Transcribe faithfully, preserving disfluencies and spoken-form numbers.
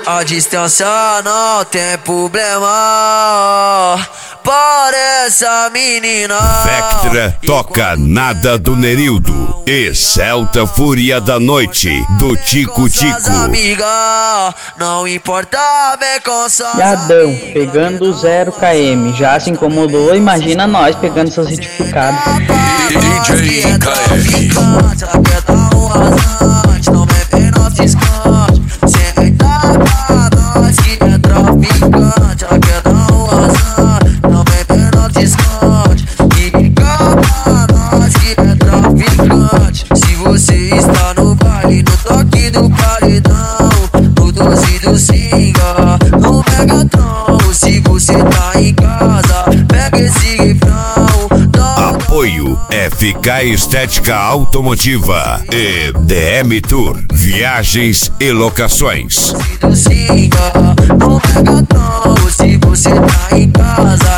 A distância não tem problema para essa menina. Vectra toca Nada do Nerildo e Celta Fúria da Noite do Tico Tico. Amiga, não importa bem com suas Jadão, pegando zero quilômetros, já se incomodou, imagina nós pegando seus certificados. D J K F. Se você está no baile, no toque do paredão, no doze do singa, no Megatron. Se você tá em casa, pega esse refrão. Apoio F K Estética Automotiva e D M Tour Viagens e Locações. No Megatron, se você tá em casa,